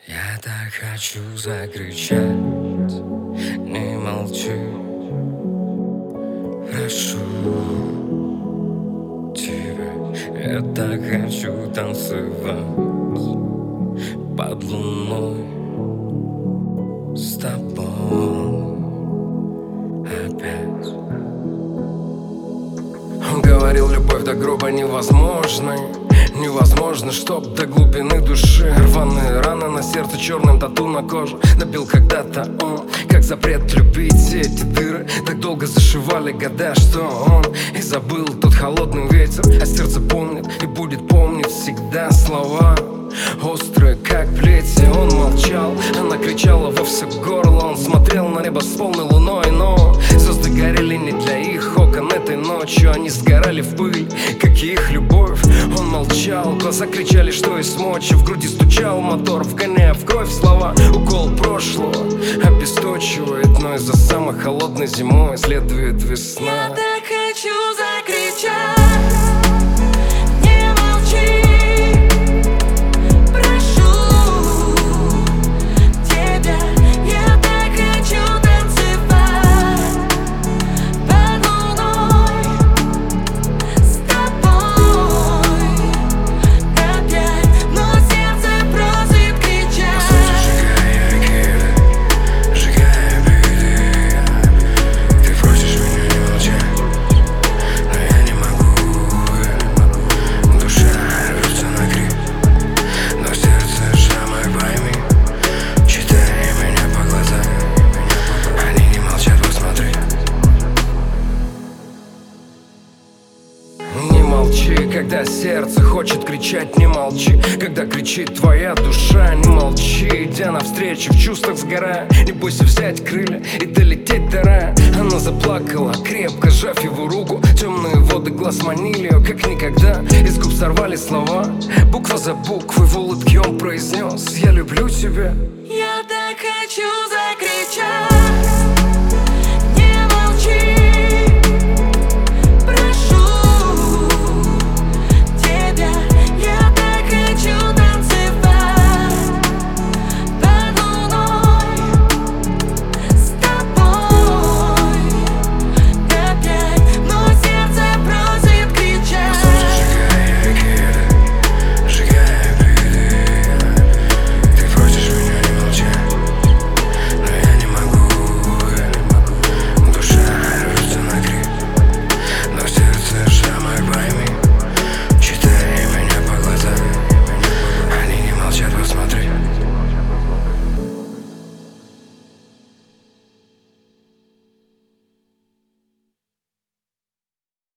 Я так хочу закричать, не молчи, прошу тебя. Я так хочу танцевать под луной с тобой опять. Он говорил, любовь до гроба невозможна. Невозможно, чтоб до глубины души. Рваные раны на сердце, черным тату на коже. Набил когда-то он, как запрет любить. Эти дыры так долго зашивали года, что он и забыл тот холодный ветер. А сердце помнит и будет помнить всегда слова острые, как плети. Он молчал, она кричала во все горло. Он смотрел на небо с полной луной, но звезды горели не для их окон этой ночью. Они сгорали в пыль, как и их любовь. Он молчал, глаза кричали, что есть мочи. В груди стучал мотор, вгоняя в кровь слова. Укол прошлого обесточивает, но из-за самой холодной зимой следует весна. Я так хочу закричать, не молчи. Когда сердце хочет кричать, не молчи. Когда кричит твоя душа, не молчи. Идя навстречу, в чувствах сгорая, не бойся взять крылья и долететь до рая. Она заплакала, крепко сжав его руку. Темные воды глаз манили ее, как никогда. Из губ сорвали слова, буква за буквой. В улыбке он произнес: я люблю тебя. Я так хочу закричать.